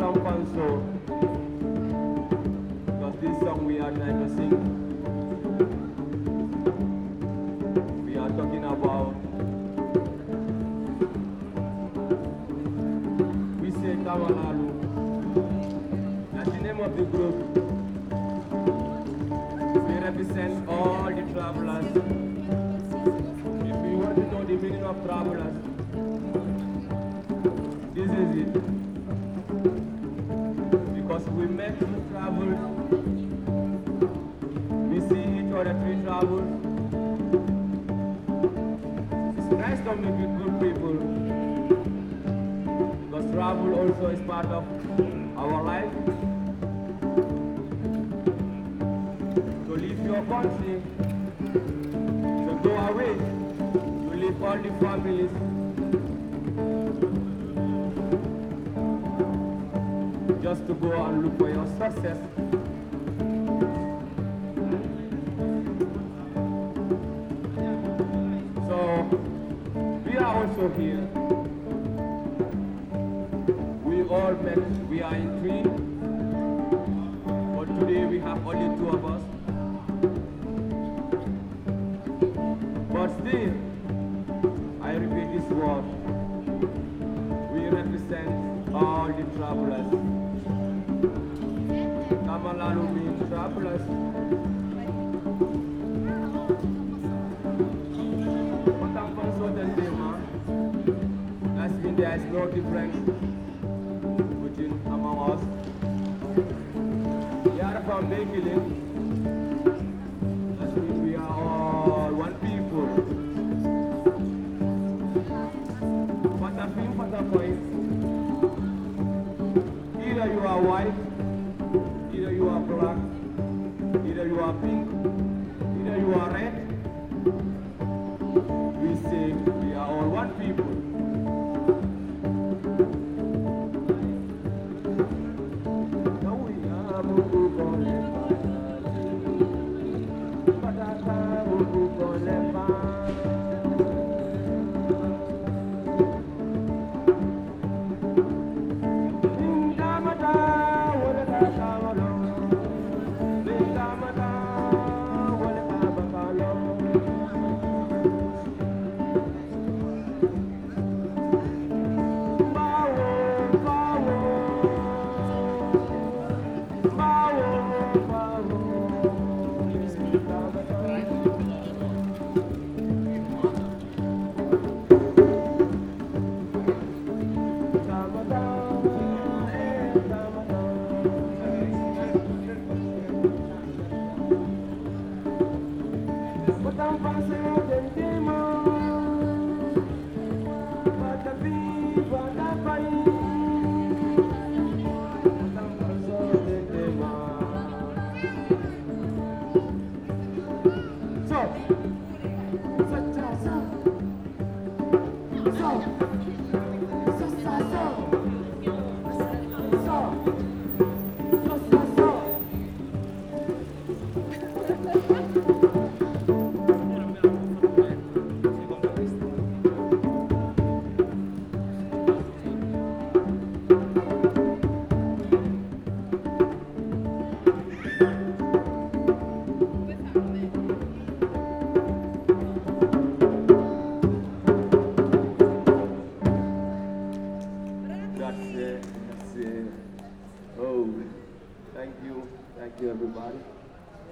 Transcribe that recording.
jump and soul, because this song we are trying to sing, we are talking about, we say Kamalalu. That's the name of the group. We represent all the travelers. If you want to know the meaning of travelers, this is it. Because we met through travel, we see each other through travel. It's nice to meet with good people, because travel also is part of our life. To leave your country, to go away, to leave all the families. Just to go and look for your success. So, we are also here. We all met, we are in three, but today we have only two of us. But still, I repeat this word, we represent all the travelers. Kamalalu means travelers. But I'm from Southern Tema. That means there is no difference between among us. We are from Bekilin. That means we are all one people. But I think for the point, either you are white, either you are black, either you are pink, either you are red, we say we are all one people. Now we are Mukukole, Pataka Mukukole, That's it. Oh, thank you everybody.